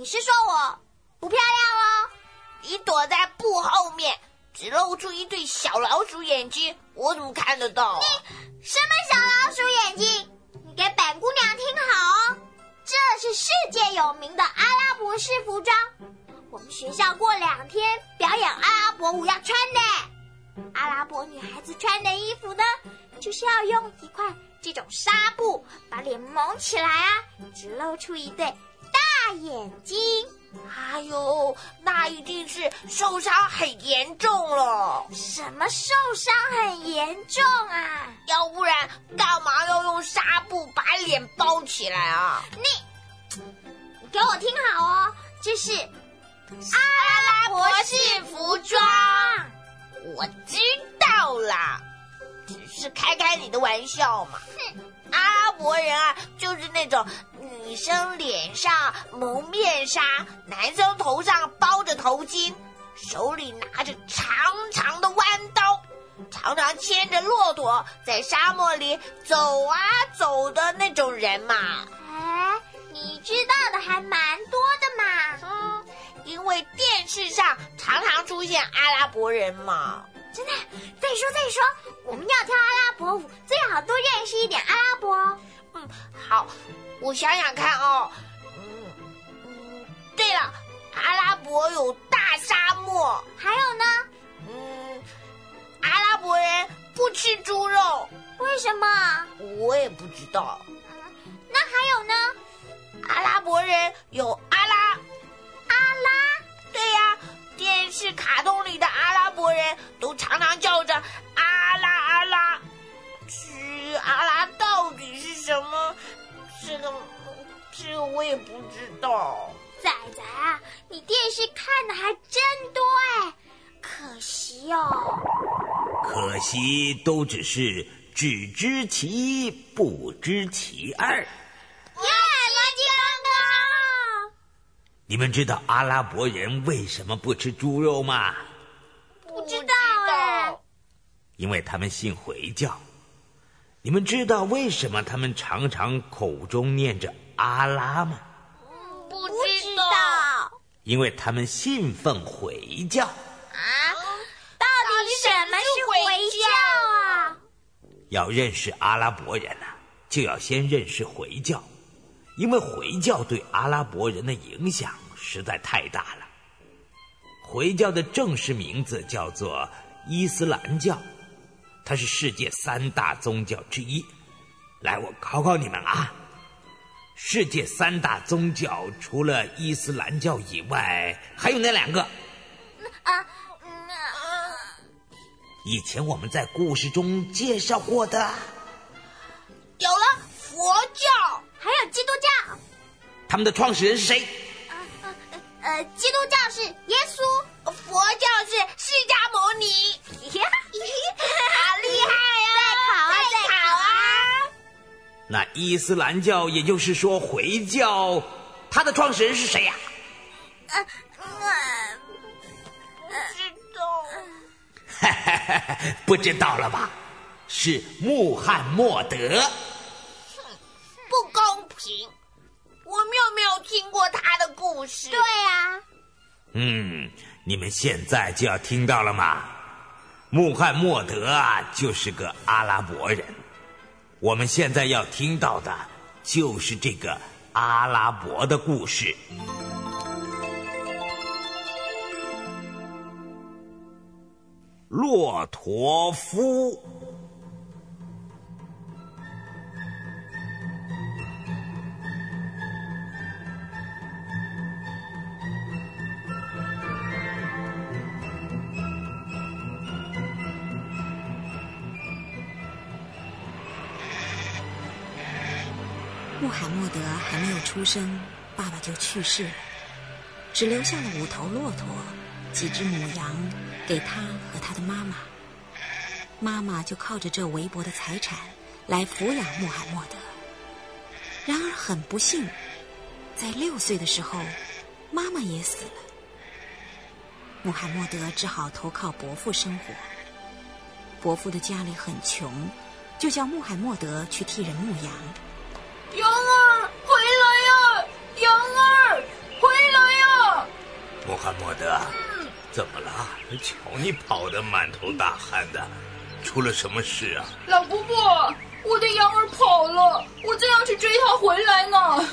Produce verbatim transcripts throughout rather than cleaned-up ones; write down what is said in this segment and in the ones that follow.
你是说我不漂亮哦？ 你躲在布后面，只露出一对小老鼠眼睛，我怎么看得到？ 你什么小老鼠眼睛？你给本姑娘听好哦，这是世界有名的阿拉伯式服装，我们学校过两天表演阿拉伯舞要穿的。阿拉伯女孩子穿的衣服呢，就是要用一块这种纱布把脸蒙起来啊，只露出一对大眼睛。 哎呦，那一定是受伤很严重了。 什么受伤很严重啊？ 要不然干嘛要用纱布把脸包起来啊？ 你，你给我听好哦，这是阿拉伯式服装。 我知道啦，只是开开你的玩笑嘛。 哼， 阿拉伯人啊，就是那种女生脸上蒙面纱，男生头上包着头巾，手里拿着长长的弯刀，常常牵着骆驼在沙漠里走啊走的那种人嘛。 哎，你知道的还蛮多的嘛。 嗯，因为电视上常常出现阿拉伯人嘛。 真的，再说再说，我们要跳阿拉伯舞，最好多认识一点阿拉伯。 嗯，好，我想想看哦。嗯嗯，对了，阿拉伯有大沙漠。 还有呢？ 嗯，阿拉伯人不吃猪肉。 为什么？ 我也不知道。 嗯，那还有呢？ 阿拉伯人有阿拉。 阿拉？ 对呀，电视卡通里的阿拉伯人都常常叫着阿拉阿拉。至于阿拉到底是什么，这个这个我也不知道。 仔仔啊，你电视看的还真多哎，可惜哦。 可惜都只是只知其一，不知其二。 耶，逻辑刚刚好。 你们知道阿拉伯人为什么不吃猪肉吗？ 不知道哎。 因为他们信回教。你们知道为什么他们常常口中念着阿拉吗？ 不知道。 因为他们信奉回教。 啊？到底什么是回教啊？ 要认识阿拉伯人啊，就要先认识回教，因为回教对阿拉伯人的影响实在太大了。回教的正式名字叫做伊斯兰教，它是世界三大宗教之一。来，我考考你们啊，世界三大宗教除了伊斯兰教以外，还有哪两个？ 啊，嗯啊， 以前我们在故事中介绍过的。 有了，佛教， 还有基督教。 他们的创始人是谁？ 呃呃，基督教是耶稣， 佛教是释迦牟尼。好厉害啊！ 再考啊， 再考啊！ 那伊斯兰教，也就是说回教，它的创始人是谁呀？ 呃呃， 不知道。 不知道了吧？是穆罕默德。 不公平，我们有没有听过他的故事？ 对呀、啊。 嗯，你们现在就要听到了吗？穆罕默德啊，就是个阿拉伯人。我们现在要听到的就是这个阿拉伯的故事。骆驼夫。 穆罕默德还没有出生，爸爸就去世了，只留下了五头骆驼、几只母羊给他和他的妈妈。妈妈就靠着这微薄的财产来抚养穆罕默德。然而很不幸，在六岁的时候，妈妈也死了。穆罕默德只好投靠伯父生活。伯父的家里很穷，就叫穆罕默德去替人牧羊。 羊儿回来呀、啊！羊儿回来默德，怎么了？瞧你跑得满头大汗的，出了什么事啊？ 老伯伯，我的羊儿跑了，我正要去追它回来呢。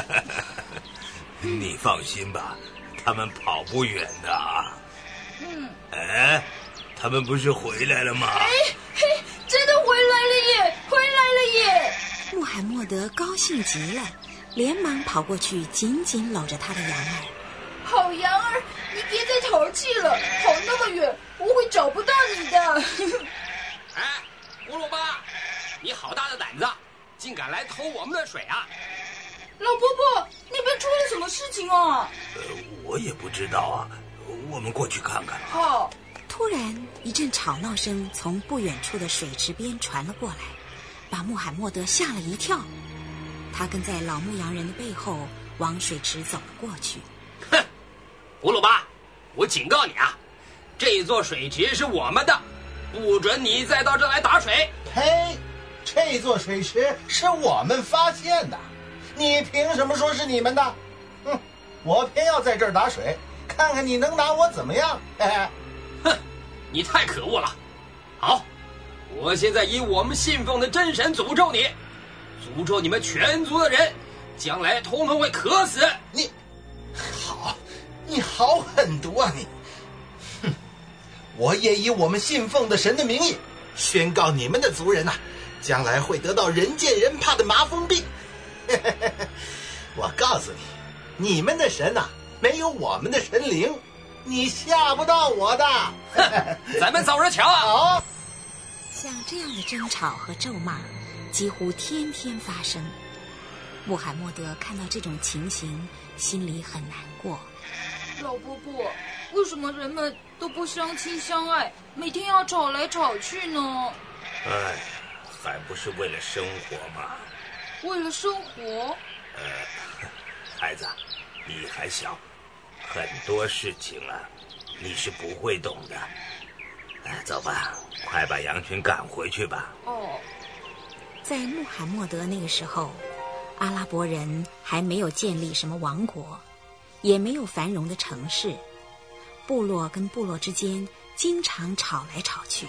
你放心吧，他们跑不远的啊。 嗯。 哎，他们不是回来了吗？ 哎嘿，真的回来了耶！回来了耶！ 穆罕默德高兴极了，连忙跑过去，紧紧搂着他的羊儿。 好羊儿，你别再淘气了，跑那么远，我会找不到你的。 哎，乌鲁巴，你好大的胆子，竟敢来偷我们的水啊！ 老伯伯，那边出了什么事情啊？ 呃，我也不知道啊，我们过去看看。 好。 突然，一阵吵闹声从不远处的水池边传了过来，把穆罕默德吓了一跳。他跟在老牧羊人的背后，往水池走了过去。 哼，乌鲁巴，我警告你啊，这座水池是我们的，不准你再到这来打水。 嘿，这座水池是我们发现的，你凭什么说是你们的？哼，我偏要在这儿打水，看看你能拿我怎么样。嘿嘿。 哼，你太可恶了！好，我现在以我们信奉的真神诅咒你，诅咒你们全族的人，将来通通会渴死。 你，好，你好狠毒啊你！哼，我也以我们信奉的神的名义，宣告你们的族人呐、啊，将来会得到人见人怕的麻风病。我告诉你，你们的神呐、啊，没有我们的神灵。你吓不到我的。 咱们走着瞧啊！ 好。 像这样的争吵和咒骂几乎天天发生。穆罕默德看到这种情形，心里很难过。 老伯伯，为什么人们都不相亲相爱，每天要吵来吵去呢？ 哎，还不是为了生活嘛。 为了生活？ 呃，孩子，你还小，很多事情啊，你是不会懂的。哎，走吧，快把羊群赶回去吧。 哦， 在穆罕默德那个时候，阿拉伯人还没有建立什么王国，也没有繁荣的城市，部落跟部落之间经常吵来吵去。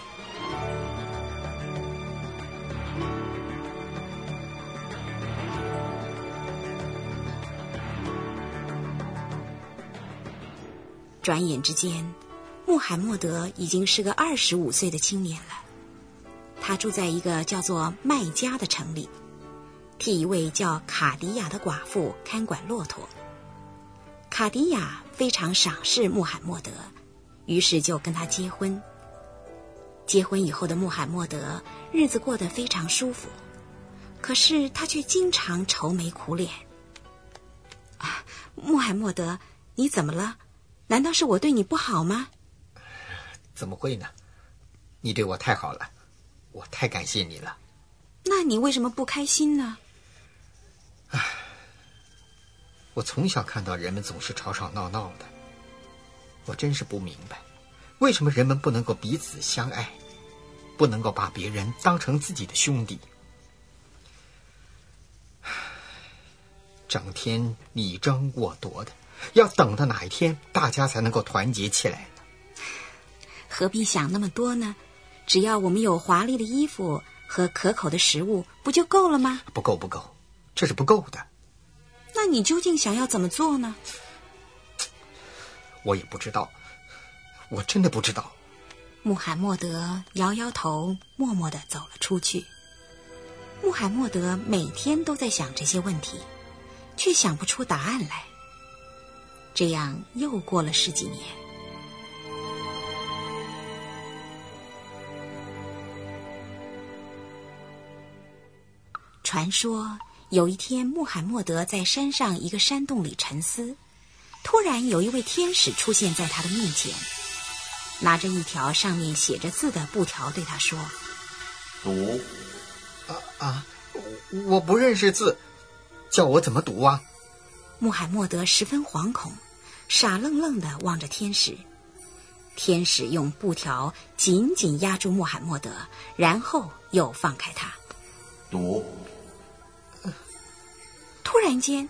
转眼之间，穆罕默德已经是个二十五岁的青年了。他住在一个叫做麦加的城里，替一位叫卡迪亚的寡妇看管骆驼。卡迪亚非常赏识穆罕默德，于是就跟他结婚。结婚以后的穆罕默德日子过得非常舒服，可是他却经常愁眉苦脸。啊，穆罕默德，你怎么了？难道是我对你不好吗？ 怎么会呢？你对我太好了，我太感谢你了。 那你为什么不开心呢？ 唉，我从小看到人们总是吵吵闹闹的，我真是不明白，为什么人们不能够彼此相爱，不能够把别人当成自己的兄弟。整天你争我夺的，要等到哪一天大家才能够团结起来呢？ 何必想那么多呢？只要我们有华丽的衣服和可口的食物，不就够了吗？ 不够不够，这是不够的。 那你究竟想要怎么做呢？ 我也不知道，我真的不知道。 穆罕默德摇摇头，默默地走了出去。穆罕默德每天都在想这些问题，却想不出答案来。这样又过了十几年。传说有一天，穆罕默德在山上一个山洞里沉思，突然有一位天使出现在他的面前，拿着一条上面写着字的布条对他说： 读。 啊啊，我不认识字，叫我怎么读啊？ 穆罕默德十分惶恐，傻愣愣地望着天使。天使用布条紧紧压住穆罕默德，然后又放开他。 读。 突然间，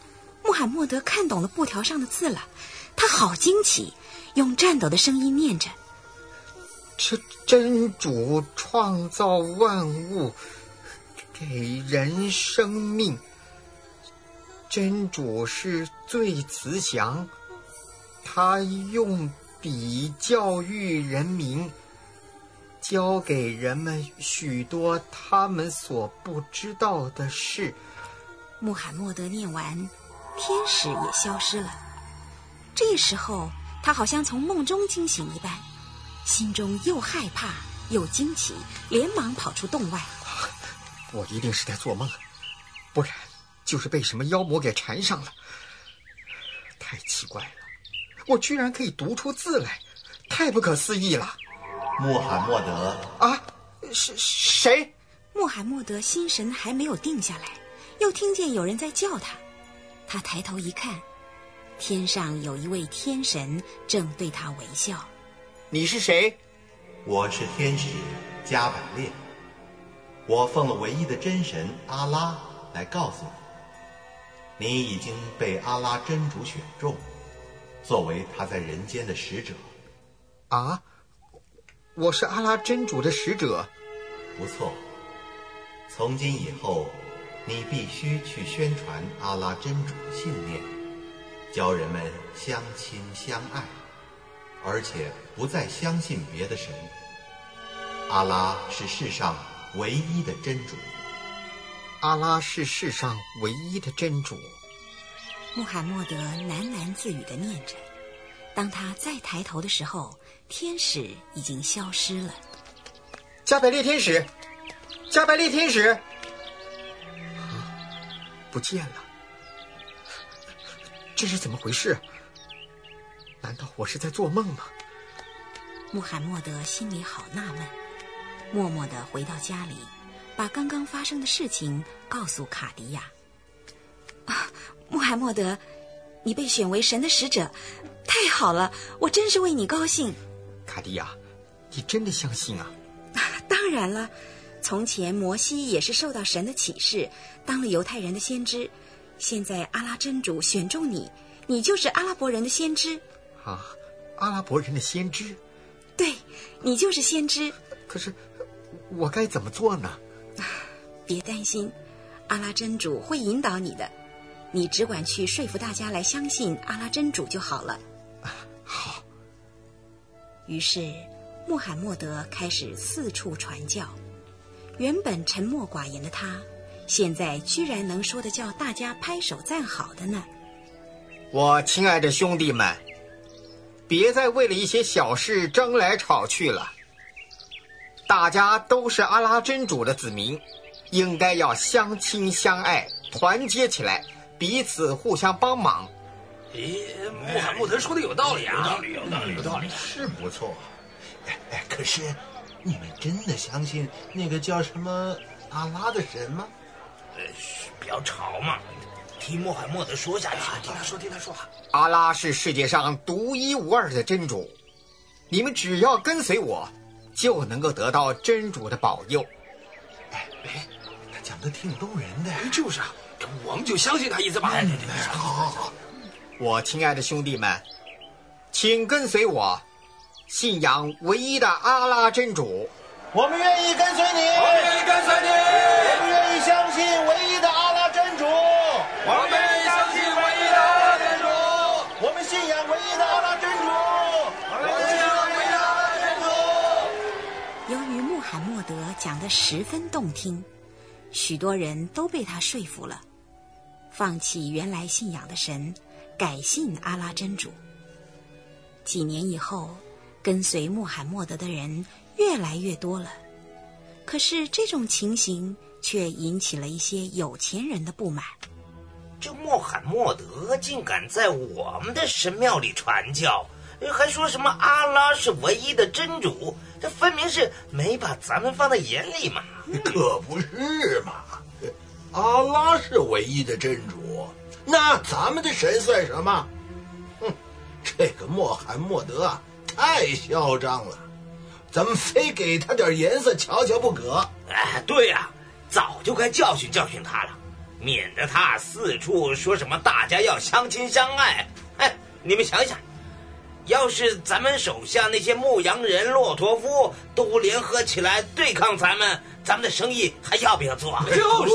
穆罕默德看懂了布条上的字了，他好惊奇，用颤抖的声音念着： 这真主创造万物，给人生命。真主是最慈祥，他用笔教育人民，教给人们许多他们所不知道的事。 穆罕默德念完，天使也消失了。这时候他好像从梦中惊醒一般，心中又害怕又惊奇，连忙跑出洞外。 我一定是在做梦，不然就是被什么妖魔给缠上了。太奇怪了，我居然可以读出字来，太不可思议了。 穆罕默德啊，是谁？ 穆罕默德心神还没有定下来，又听见有人在叫他。他抬头一看，天上有一位天神正对他微笑。 你是谁？ 我是天使加百列，我奉了唯一的真神阿拉来告诉你，你已经被阿拉真主选中，作为他在人间的使者。 啊，我是阿拉真主的使者。 不错，从今以后，你必须去宣传阿拉真主的信念，教人们相亲相爱，而且不再相信别的神。阿拉是世上唯一的真主。 阿拉是世上唯一的真主。 穆罕默德喃喃自语地念着。当他再抬头的时候，天使已经消失了。 加百列天使，加百列天使，啊，不见了。这是怎么回事？难道我是在做梦吗？ 穆罕默德心里好纳闷，默默地回到家里，把刚刚发生的事情告诉卡迪亚。啊，穆罕默德，你被选为神的使者，太好了，我真是为你高兴。 卡迪亚，你真的相信啊？ 啊，当然了，从前摩西也是受到神的启示，当了犹太人的先知，现在阿拉真主选中你，你就是阿拉伯人的先知。 啊，阿拉伯人的先知？ 对，你就是先知。 可是我该怎么做呢？ 别担心，阿拉真主会引导你的，你只管去说服大家来相信阿拉真主就好了。 好。 于是穆罕默德开始四处传教，原本沉默寡言的他，现在居然能说得叫大家拍手赞好的呢。 我亲爱的兄弟们，别再为了一些小事争来吵去了。大家都是阿拉真主的子民，应该要相亲相爱，团结起来，彼此互相帮忙。 咦，穆罕默德说的有道理啊！ 有道理，有道理，有道理，是不错。哎哎，可是你们真的相信那个叫什么阿拉的神吗？ 呃，不要吵嘛，听穆罕默德说下去。啊、听他说，听他说。 阿拉是世界上独一无二的真主，你们只要跟随我，就能够得到真主的保佑。 哎哎，他讲的挺动人的。 就是啊，我们就相信他一次吧。 哎，好好好。 我亲爱的兄弟们，请跟随我，信仰唯一的阿拉真主。 我们愿意跟随你， 我们愿意跟随你， 我们愿意相信唯一的阿拉真主， 我们愿意相信唯一的阿拉真主， 我们信仰唯一的阿拉真主，我们信仰唯一的阿拉真主。 由于穆罕默德讲得十分动听，许多人都被他说服了，放弃原来信仰的神，改信阿拉真主。几年以后，跟随穆罕默德的人越来越多了，可是这种情形却引起了一些有钱人的不满。 这穆罕默德竟敢在我们的神庙里传教，还说什么阿拉是唯一的真主，这分明是没把咱们放在眼里嘛！ 可不是嘛，阿拉是唯一的真主，那咱们的神算什么？哼，这个穆罕默德啊，太嚣张了，咱们非给他点颜色瞧瞧不可。 哎，对呀、啊，早就该教训教训他了。 免得他四处说什么大家要相亲相爱。哎，你们想想，要是咱们手下那些牧羊人、骆驼夫都联合起来对抗咱们，咱们的生意还要不要做？ 就是，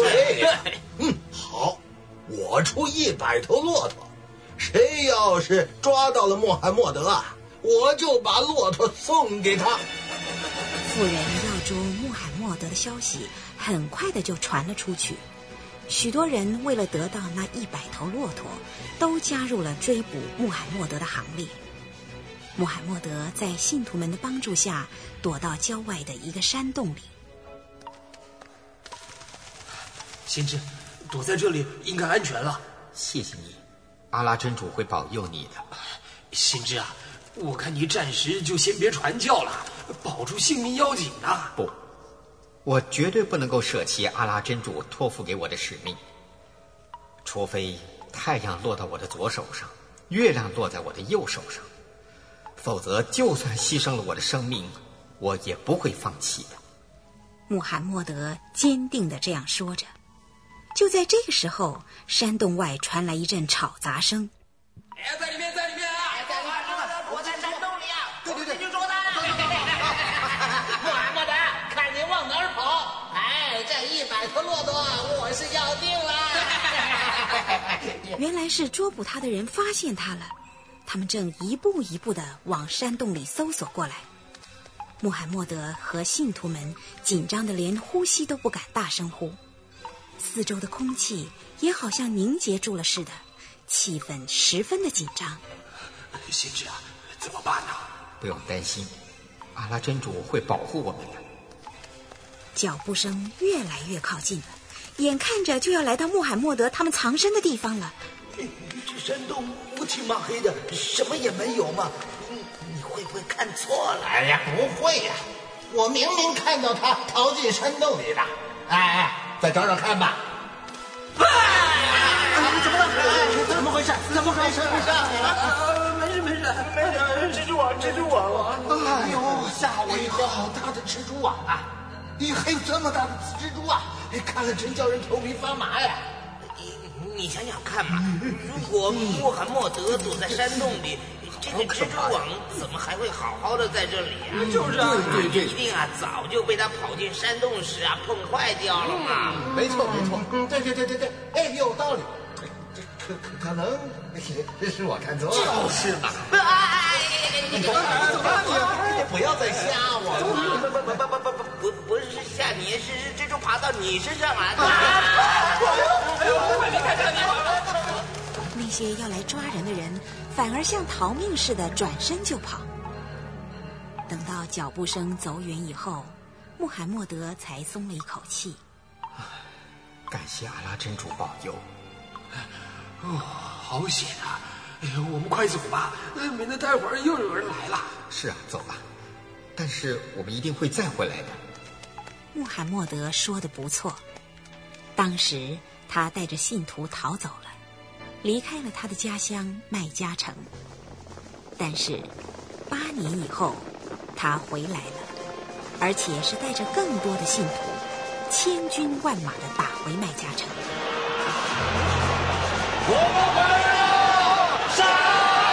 嗯，好，我出一百头骆驼，谁要是抓到了穆罕默德啊，我就把骆驼送给他。 妇人要捉穆罕默德的消息很快的就传了出去，许多人为了得到那一百头骆驼，都加入了追捕穆罕默德的行列。穆罕默德在信徒们的帮助下躲到郊外的一个山洞里。 先知，躲在这里应该安全了。 谢谢你，阿拉真主会保佑你的。 先知啊，我看你暂时就先别传教了，保住性命要紧啊。 不，我绝对不能够舍弃阿拉真主托付给我的使命，除非太阳落到我的左手上，月亮落在我的右手上，否则就算牺牲了我的生命，我也不会放弃的。 穆罕默德坚定地这样说着。就在这个时候，山洞外传来一阵吵杂声。 哎，在里面，在里面啊！ 在里面，我在山洞里啊！ 对对对， 就说他。穆罕默德，看你往哪儿跑！哎，这一百头骆驼我是要定了。 原来是捉捕他的人发现他了，他们正一步一步地往山洞里搜索过来。穆罕默德和信徒们紧张得连呼吸都不敢大声呼，四周的空气也好像凝结住了似的，气氛十分的紧张。 先知啊，怎么办呢？ 不用担心，阿拉真主会保护我们的。 脚步声越来越靠近了，眼看着就要来到穆罕默德他们藏身的地方了。 这山洞乌漆嘛黑的，什么也没有嘛。你你会不会看错了？ 哎呀，不会呀、啊，我明明看到他逃进山洞里的。哎哎，再找找看吧。 啊！怎么了？怎么回事？怎么回事？ 没事没事没事，蜘蛛网蜘蛛网！ 哎呦，吓我一跳！好大的蜘蛛网啊！咦，还有这么大的蜘蛛啊！看了真叫人头皮发麻呀！ 你你想想看嘛，如果穆罕默德躲在山洞里，这个蜘蛛网怎么还会好好的在这里啊？ 就是啊， 对对，一定啊，早就被他跑进山洞时啊碰坏掉了嘛。 嗯、没错没错，嗯，对对对对对，哎，有道理。这可可可能是我看错了。 就是嘛。 哎，你怎么了你？不要再吓我了。 不不不不不不不不是吓你，是是蜘蛛爬到你身上来的。 那些要来抓人的人反而像逃命似的转身就跑。等到脚步声走远以后，穆罕默德才松了一口气。 感谢阿拉真主保佑。 哦，好险啊！哎呦，我们快走吧，免得待会儿又有人来了。 是啊，走吧。但是我们一定会再回来的。 穆罕默德说得不错。当时他带着信徒逃走了，离开了他的家乡麦加城。但是八年以后，他回来了，而且是带着更多的信徒，千军万马地打回麦加城。 我们回来了！杀！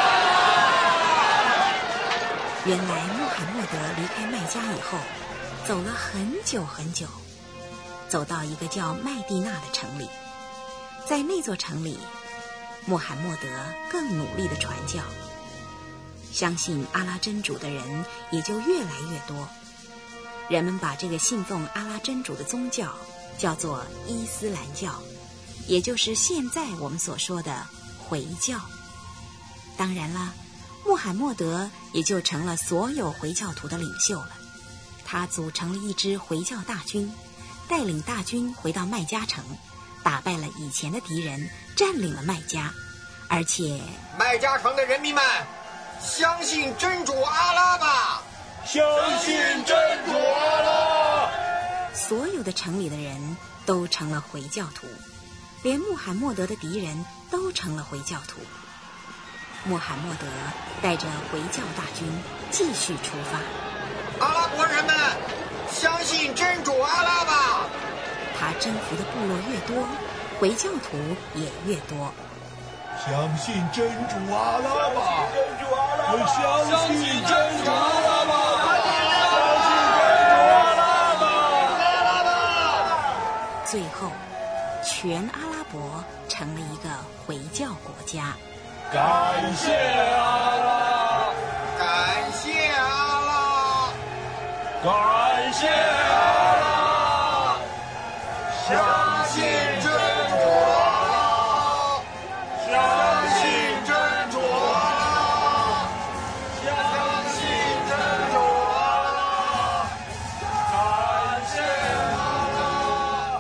原来穆罕默德离开麦加以后，走了很久很久，走到一个叫麦地那的城里。在那座城里，穆罕默德更努力地传教，相信阿拉真主的人也就越来越多。人们把这个信奉阿拉真主的宗教叫做伊斯兰教，也就是现在我们所说的回教。当然了，穆罕默德也就成了所有回教徒的领袖了。他组成了一支回教大军，带领大军回到麦加城，打败了以前的敌人，占领了麦加，而且麦加城的人民们，相信真主阿拉吧！ 相信真主阿拉！ 所有的城里的人都成了回教徒，连穆罕默德的敌人都成了回教徒。穆罕默德带着回教大军继续出发。 阿拉伯人们，相信真主阿拉吧！ 他征服的部落越多， 回教徒也越多。 相信真主阿拉吧！我相信真主阿拉吧！ 最后，全阿拉伯成了一个回教国家。 感谢阿拉！ 感谢阿拉！ 感谢阿拉！ 相信真主阿拉！相信真主阿拉！相信真主阿拉！感谢阿拉！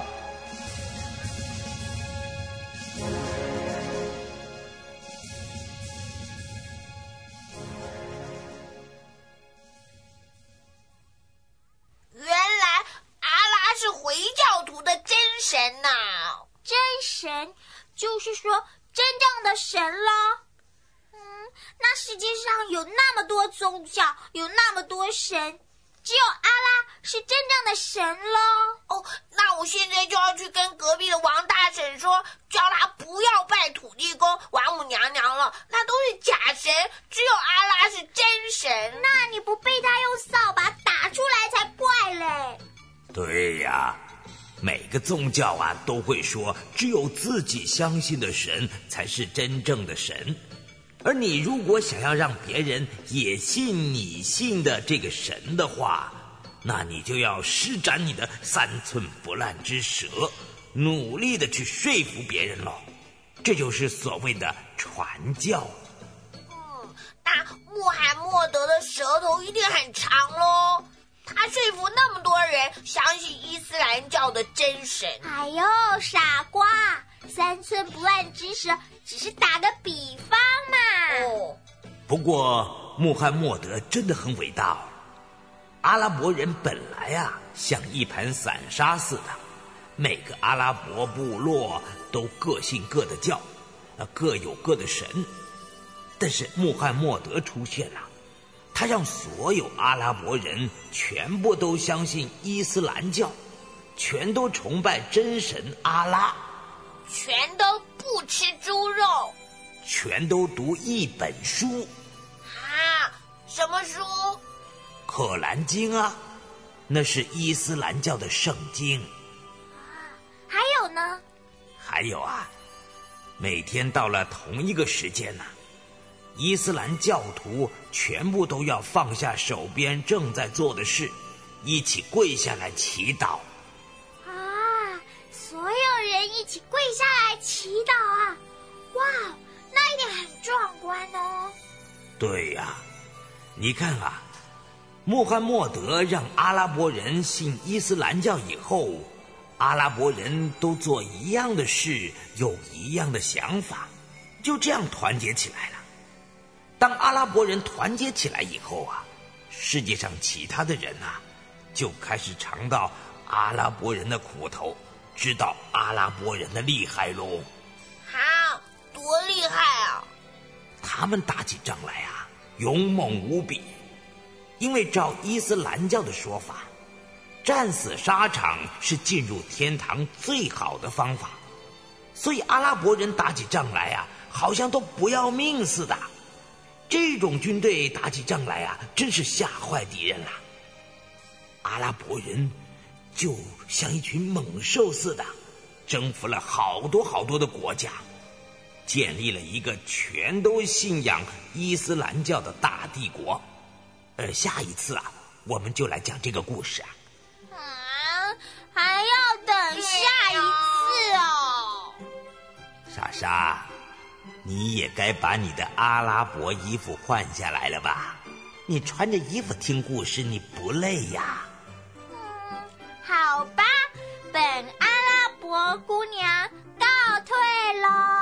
原来阿拉是回教徒的真神呐、啊！ 真神就是说真正的神咯。嗯，那世界上有那么多宗教，有那么多神，只有阿拉是真正的神咯。 哦，那我现在就要去跟隔壁的王大婶说，叫他不要拜土地公、王母娘娘了，那都是假神，只有阿拉是真神。 那你不被他用扫把打出来才怪嘞。 对呀，每个宗教啊都会说，只有自己相信的神才是真正的神。而你如果想要让别人也信你信的这个神的话，那你就要施展你的三寸不烂之舌，努力的去说服别人喽。这就是所谓的传教。 嗯，那穆罕默德的舌头一定很长咯。他说服那么多人相信伊斯兰教的真神。 哎呦，傻瓜，三寸不烂之舌只是打个比方嘛。 哦， 不过穆罕默德真的很伟大哦。阿拉伯人本来啊像一盘散沙似的，每个阿拉伯部落都各信各的教，各有各的神。但是穆罕默德出现了，他让所有阿拉伯人全部都相信伊斯兰教，全都崇拜真神阿拉， 全都不吃猪肉， 全都读一本书。 啊，什么书？ 可兰经啊，那是伊斯兰教的圣经。 还有呢？ 还有啊，每天到了同一个时间呢、啊，伊斯兰教徒全部都要放下手边正在做的事，一起跪下来祈祷。 啊，所有人一起跪下来祈祷啊！哇，那一定很壮观哦。 对呀、啊，你看啊，穆罕默德让阿拉伯人信伊斯兰教以后，阿拉伯人都做一样的事，有一样的想法，就这样团结起来了。当阿拉伯人团结起来以后啊，世界上其他的人啊，就开始尝到阿拉伯人的苦头，知道阿拉伯人的厉害喽。 啊，多厉害啊！ 他们打起仗来啊，勇猛无比。因为照伊斯兰教的说法，战死沙场是进入天堂最好的方法，所以阿拉伯人打起仗来啊，好像都不要命似的。这种军队打起仗来啊，真是吓坏敌人了。阿拉伯人就像一群猛兽似的，征服了好多好多的国家，建立了一个全都信仰伊斯兰教的大帝国。呃，下一次啊，我们就来讲这个故事啊。 啊，还要等下一次哦。 莎莎，你也该把你的阿拉伯衣服换下来了吧？你穿着衣服听故事，你不累呀？ 嗯，好吧，本阿拉伯姑娘告退喽。